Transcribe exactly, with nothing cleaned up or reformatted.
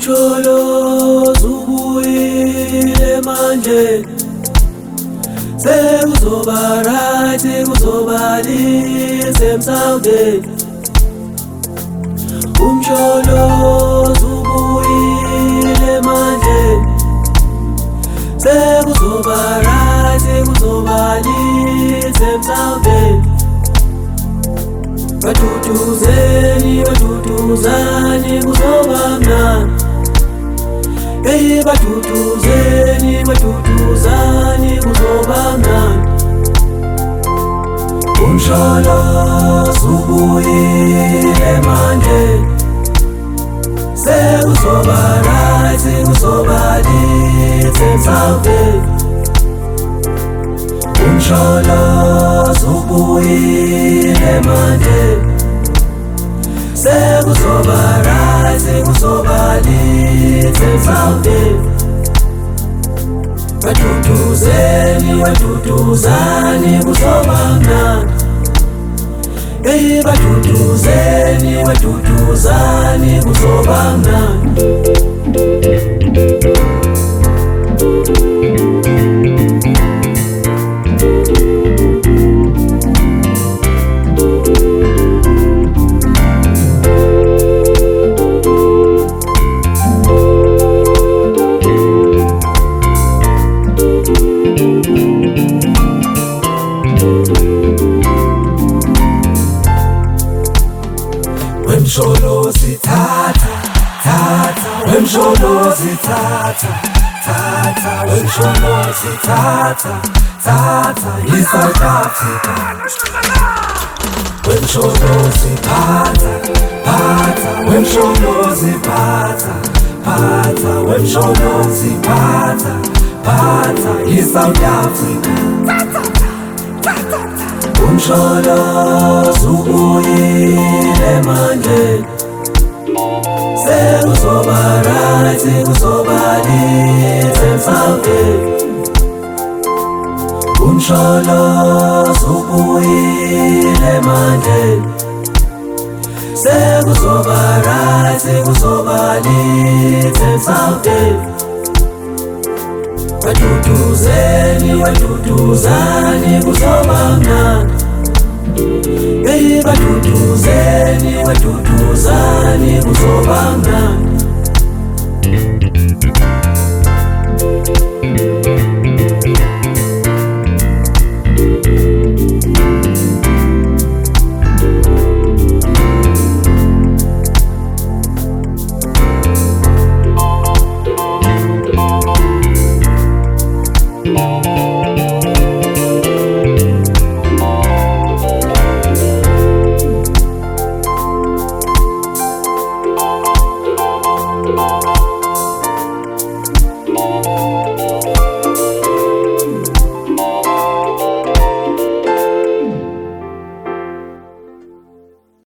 Umsholozi ubuyile manje, sekuzoba right, kuzoba lit emsakeni. Umsholozi ubuyile manje, sekuzoba right, kuzoba lit emsakeni. Batutuzeni, batutuzani, kuzoba mnandi. Hey, batutuzeni, batutuzani, kuzoba mnandi. Umsholozi ubuyile manje, sekuzoba right, kuzoba lit emsakeni. Umsholozi ubuyile manje, sekuzoba right, kuzoba lit emsakeni. Batutuzeni, batutuzani, kuzoba mnandi. Hey, batutuzeni, batutuzani, kuzoba mnandi. Wemsholozi tata, tata, wemsholozi tata, tata, wemsholozi tata, tata, i-South Africa. Wemsholozi pata, pata, wemsholozi pata, pata, wemsholozi pata, pata, i-South Africa. Umsholozi ubuyile manje, sekuzoba right, kuzoba lit emsakeni. Umsholozi ubuyile manje, sekuzoba right, kuzoba lit emsakeni. Batutuzeni, batutuzani, kuzoba mnandi. Hey, batutuzeni, batutuzani, kuzoba mnandi.